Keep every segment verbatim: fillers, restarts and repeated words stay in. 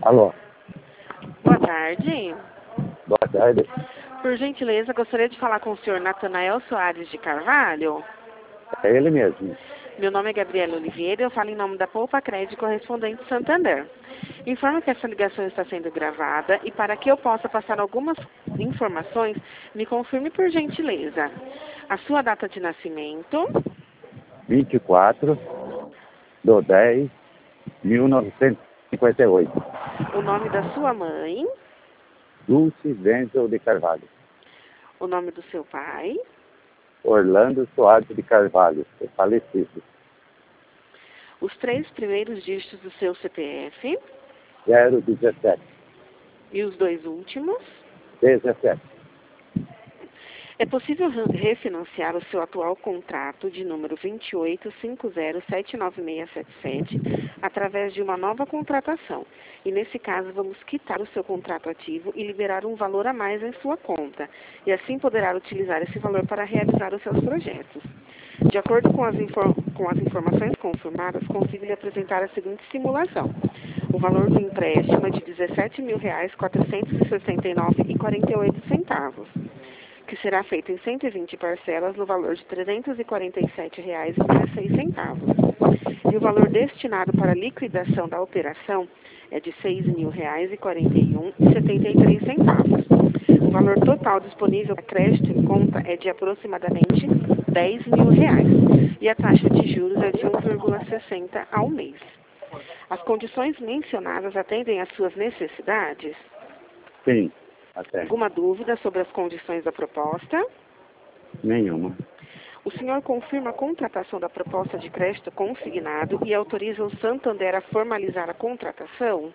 Alô, Boa tarde. boa tarde. Por gentileza, gostaria de falar com o senhor Natanael Soares de Carvalho. É ele mesmo. Meu nome é Gabriela Oliveira, eu falo em nome da Poupa Crédito Correspondente Santander. Informo que essa ligação está sendo gravada e para que eu possa passar algumas informações, me confirme por gentileza. A sua data de nascimento, vinte e quatro de dez de mil novecentos e cinquenta e oito. o nome da sua mãe, Dulce Wenzel de Carvalho. o nome do seu pai, Orlando Soares de Carvalho, é falecido. os três primeiros dígitos do seu C P F zero dezessete. e os dois últimos. dezessete. É possível re- refinanciar o seu atual contrato de número dois oito cinco zero sete nove seis sete sete através de uma nova contratação. E nesse caso, vamos quitar o seu contrato ativo e liberar um valor a mais em sua conta. E assim poderá utilizar esse valor para realizar os seus projetos. De acordo com as, infor- com as informações confirmadas, consigo lhe apresentar a seguinte simulação. O valor do empréstimo é de dezessete mil reais quatrocentos e sessenta e nove reais e quarenta e oito centavos. Que será feito em cento e vinte parcelas no valor de trezentos e quarenta e sete reais e dezesseis centavos. E o valor destinado para a liquidação da operação é de seis mil reais e quarenta e um reais e setenta e três centavos. O valor total disponível para crédito em conta é de aproximadamente dez mil reais. E a taxa de juros é de um vírgula sessenta ao mês. As condições mencionadas atendem às suas necessidades? Sim, até. Alguma dúvida sobre as condições da proposta? Nenhuma. O senhor confirma a contratação da proposta de crédito consignado e autoriza o Santander a formalizar a contratação?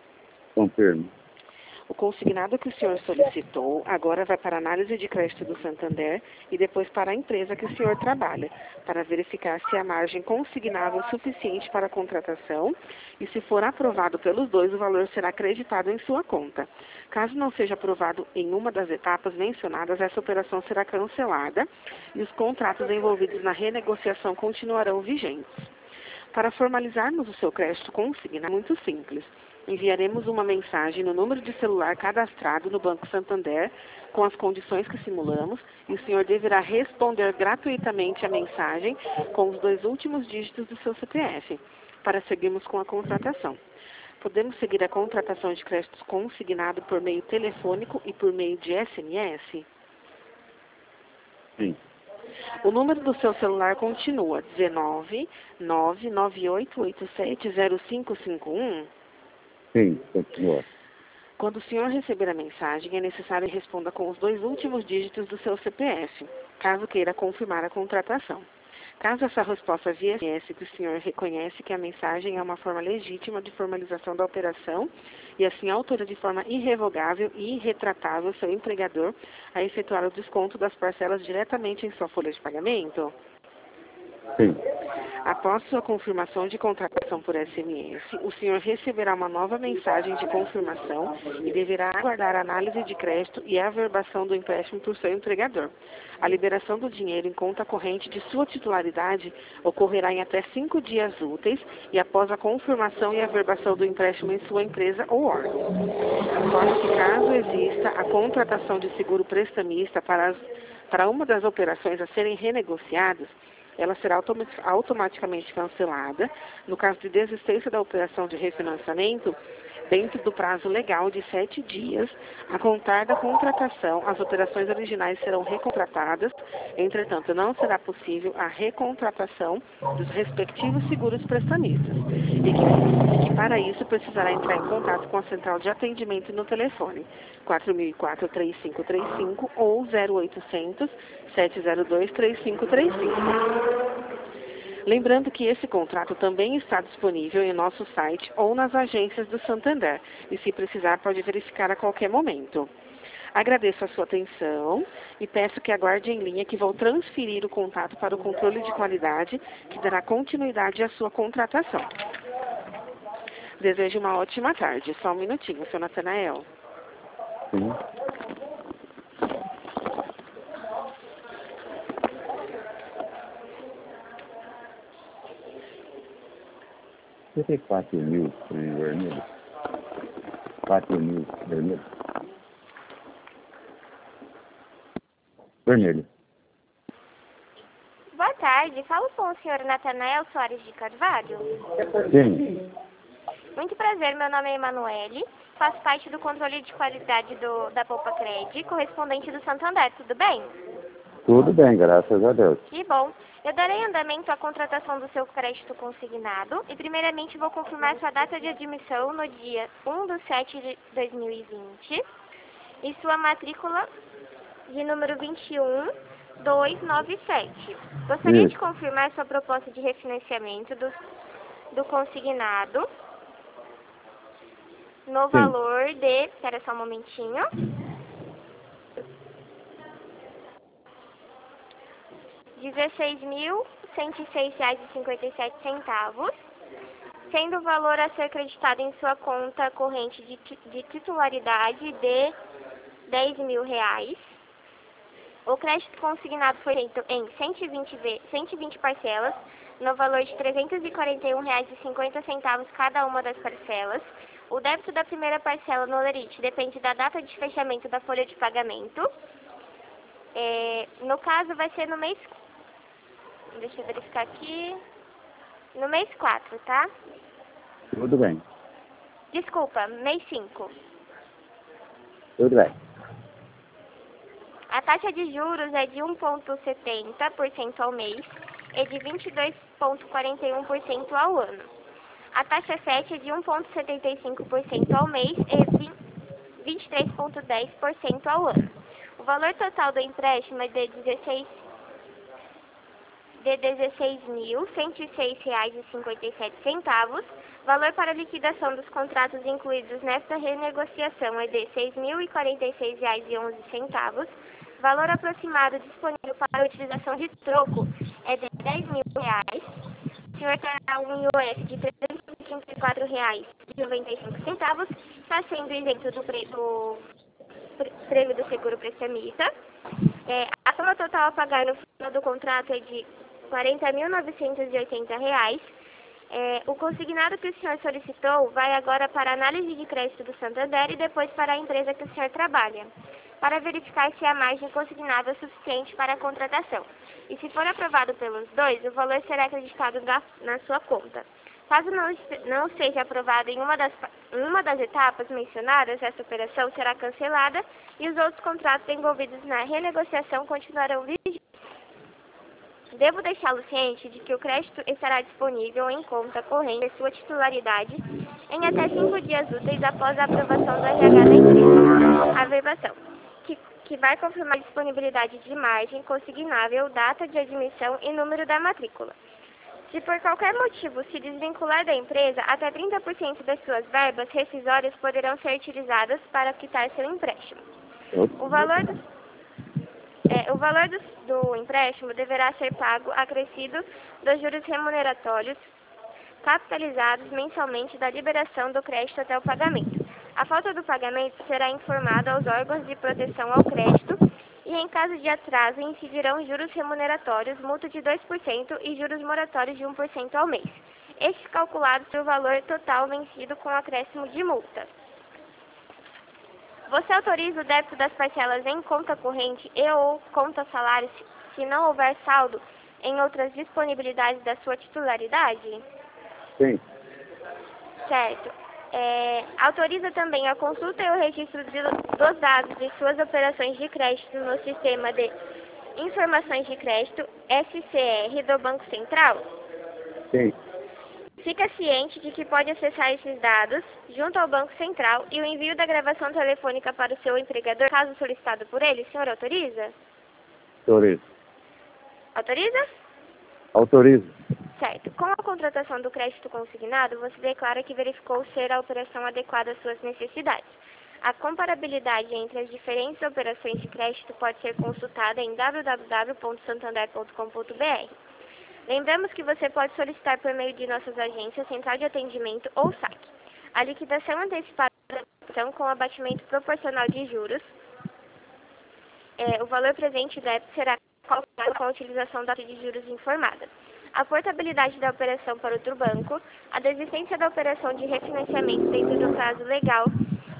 Confirmo. O consignado que o senhor solicitou agora vai para a análise de crédito do Santander e depois para a empresa que o senhor trabalha, para verificar se a margem consignável é suficiente para a contratação e, se for aprovado pelos dois, o valor será acreditado em sua conta. Caso não seja aprovado em uma das etapas mencionadas, essa operação será cancelada e os contratos envolvidos na renegociação continuarão vigentes. Para formalizarmos o seu crédito consignado, é muito simples. Enviaremos uma mensagem no número de celular cadastrado no Banco Santander com as condições que simulamos e o senhor deverá responder gratuitamente a mensagem com os dois últimos dígitos do seu C P F para seguirmos com a contratação. Podemos seguir a contratação de créditos consignado por meio telefônico e por meio de S M S? Sim. O número do seu celular continua dezenove, nove nove oito oito sete zero cinco cinco um? Sim, continua. Quando o senhor receber a mensagem, é necessário que responda com os dois últimos dígitos do seu C P F, caso queira confirmar a contratação. Caso essa resposta via S M S que o senhor reconhece que a mensagem é uma forma legítima de formalização da operação e assim autoriza de forma irrevogável e irretratável seu empregador a efetuar o desconto das parcelas diretamente em sua folha de pagamento? Sim. Após sua confirmação de contratação por S M S, o senhor receberá uma nova mensagem de confirmação e deverá aguardar a análise de crédito e a averbação do empréstimo por seu empregador. A liberação do dinheiro em conta corrente de sua titularidade ocorrerá em até cinco dias úteis e após a confirmação e averbação do empréstimo em sua empresa ou órgão. Informo que, caso exista a contratação de seguro prestamista para, as, para uma das operações a serem renegociadas, ela será automa- automaticamente cancelada. No caso de desistência da operação de refinanciamento, dentro do prazo legal de sete dias, a contar da contratação, as operações originais serão recontratadas. Entretanto, não será possível a recontratação dos respectivos seguros prestamistas. E que, e que para isso precisará entrar em contato com a central de atendimento no telefone quatro mil e quatro, três cinco três cinco ou zero oitocentos, sete zero dois, três cinco três cinco. Lembrando que esse contrato também está disponível em nosso site ou nas agências do Santander e, se precisar, pode verificar a qualquer momento. Agradeço a sua atenção e peço que aguarde em linha que vou transferir o contato para o controle de qualidade que dará continuidade à sua contratação. Desejo uma ótima tarde. Só um minutinho, seu Natanael. Sim. setenta e quatro mil, vermelho. quatro mil, vermelho. Vermelho. Boa tarde, falo com o senhor Natanael Soares de Carvalho. Sim. Muito prazer, meu nome é Emanuele, faço parte do controle de qualidade do, da Poupa Cred, correspondente do Santander, tudo bem? Tudo bem, graças a Deus. Que bom. Eu darei andamento à contratação do seu crédito consignado e primeiramente vou confirmar sua data de admissão no dia um de setembro de dois mil e vinte e sua matrícula de número vinte e um mil duzentos e noventa e sete. Gostaria Isso. de confirmar sua proposta de refinanciamento do, do consignado no Sim. valor de... Espera só um momentinho. dezesseis mil cento e seis reais e cinquenta e sete centavos, sendo o valor a ser acreditado em sua conta corrente de, de titularidade de dez mil reais. O crédito consignado foi feito em cento e vinte, cento e vinte parcelas, no valor de trezentos e quarenta e um reais e cinquenta centavos cada uma das parcelas. O débito da primeira parcela no lerite depende da data de fechamento da folha de pagamento. É, no caso, vai ser no mês... Deixa eu verificar aqui. No mês quatro, tá? Tudo bem. Desculpa, mês cinco. Tudo bem. A taxa de juros é de um vírgula setenta por cento ao mês e de vinte e dois vírgula quarenta e um por cento ao ano. A taxa sete é de um vírgula setenta e cinco por cento ao mês e vinte e três vírgula dez por cento ao ano. O valor total do empréstimo é de dezesseis de dezesseis mil cento e seis reais e cinquenta e sete centavos. Valor para liquidação dos contratos incluídos nesta renegociação é de seis mil e quarenta e seis reais e onze centavos. Valor aproximado disponível para a utilização de troco é de dez mil reais. O senhor terá um I O F de trezentos e trinta e quatro reais e noventa e cinco centavos, está sendo isento do, pre, do pre, prêmio do seguro prestamista. É, a soma total a pagar no final do contrato é de quarenta mil novecentos e oitenta reais. É, o consignado que o senhor solicitou vai agora para a análise de crédito do Santander e depois para a empresa que o senhor trabalha, para verificar se a margem consignada é suficiente para a contratação. E se for aprovado pelos dois, o valor será acreditado na, na sua conta. Caso não, não seja aprovado em uma das, em uma das etapas mencionadas, essa operação será cancelada e os outros contratos envolvidos na renegociação continuarão vigentes. Devo deixá-lo ciente de que o crédito estará disponível em conta corrente de sua titularidade em até cinco dias úteis após a aprovação do R H da empresa. A verbação, que, que vai confirmar a disponibilidade de margem consignável, data de admissão e número da matrícula. Se por qualquer motivo se desvincular da empresa, até trinta por cento das suas verbas rescisórias poderão ser utilizadas para quitar seu empréstimo. O valor do... É, o valor do, do empréstimo deverá ser pago acrescido dos juros remuneratórios capitalizados mensalmente da liberação do crédito até o pagamento. A falta do pagamento será informada aos órgãos de proteção ao crédito e, em caso de atraso, incidirão juros remuneratórios, multa de dois por cento e juros moratórios de um por cento ao mês. Estes calculados pelo valor total vencido com acréscimo de multa. Você autoriza o débito das parcelas em conta corrente e ou conta salário se não houver saldo em outras disponibilidades da sua titularidade? Sim. Certo. É, autoriza também a consulta e o registro de, dos dados de suas operações de crédito no sistema de informações de crédito S C R do Banco Central? Sim. Fica ciente de que pode acessar esses dados junto ao Banco Central e o envio da gravação telefônica para o seu empregador, caso solicitado por ele. O senhor autoriza? Autorizo. Autoriza? Autorizo. Certo. Com a contratação do crédito consignado, você declara que verificou ser a operação adequada às suas necessidades. A comparabilidade entre as diferentes operações de crédito pode ser consultada em w w w ponto santander ponto com ponto b r. Lembramos que você pode solicitar por meio de nossas agências, central de atendimento ou saque. A liquidação antecipada da com abatimento proporcional de juros. É, o valor presente e débito será calculado com a utilização da taxa de juros informada. A portabilidade da operação para outro banco, a desistência da operação de refinanciamento dentro do prazo legal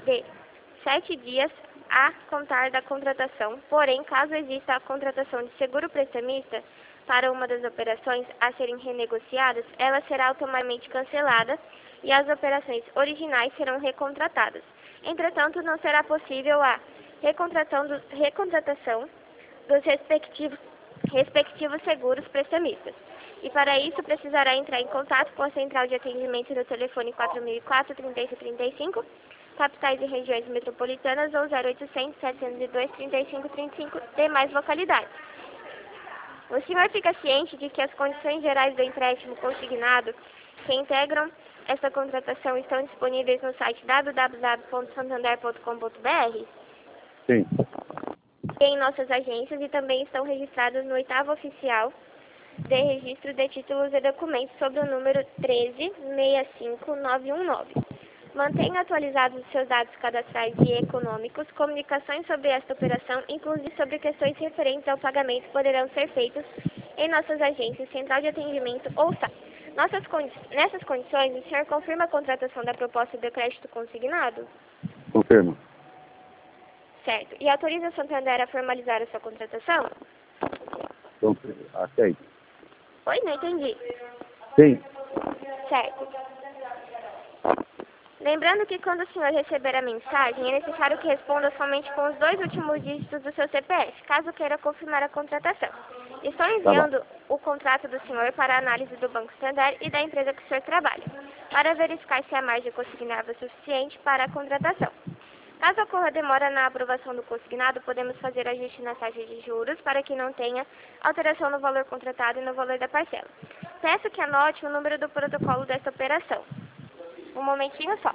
de sete dias a contar da contratação. Porém, caso exista a contratação de seguro prestamista para uma das operações a serem renegociadas, ela será automaticamente cancelada e as operações originais serão recontratadas. Entretanto, não será possível a recontratação, do, recontratação dos respectivos, respectivos seguros prestamistas. E para isso precisará entrar em contato com a central de atendimento no telefone quatro mil e quatro, trinta e seis trinta e cinco, capitais e regiões metropolitanas, ou zero oitocentos, setecentos e dois, trinta e cinco trinta e cinco, demais localidades. O senhor fica ciente de que as condições gerais do empréstimo consignado que integram esta contratação estão disponíveis no site w w w ponto santander ponto com ponto b r? Sim. Em nossas agências e também estão registradas no oitavo oficial de registro de títulos e documentos sob o número treze seis cinco nove um nove. Mantenha atualizados os seus dados cadastrais e econômicos. Comunicações sobre esta operação, inclusive sobre questões referentes ao pagamento, poderão ser feitas em nossas agências, central de atendimento ou site. Nossas condi Nessas condições, o senhor confirma a contratação da proposta de crédito consignado? Confirmo. Certo. E autoriza a Santander a formalizar a sua contratação? Confirmo. Aceito. Oi, não entendi. Sim. Certo. Lembrando que quando o senhor receber a mensagem, é necessário que responda somente com os dois últimos dígitos do seu C P F, caso queira confirmar a contratação. Estou enviando o contrato do senhor para a análise do Banco Santander e da empresa que o senhor trabalha, para verificar se a margem consignável é suficiente para a contratação. Caso ocorra demora na aprovação do consignado, podemos fazer ajuste na taxa de juros para que não tenha alteração no valor contratado e no valor da parcela. Peço que anote o número do protocolo desta operação. Um momentinho só.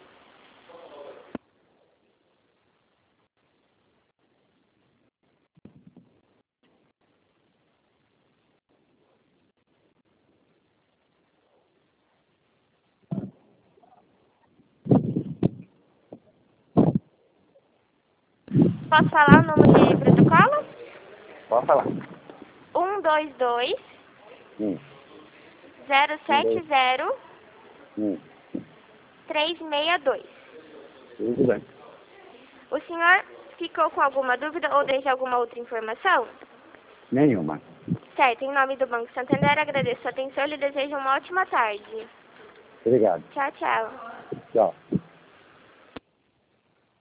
Posso falar o número de protocolo? Pode falar. um dois dois, Hum. zero sete zero, Hum. três seis dois. Tudo bem. O senhor ficou com alguma dúvida ou deseja alguma outra informação? Nenhuma. Certo, em nome do Banco Santander, agradeço a atenção e lhe desejo uma ótima tarde. Obrigado. Tchau, tchau. Tchau.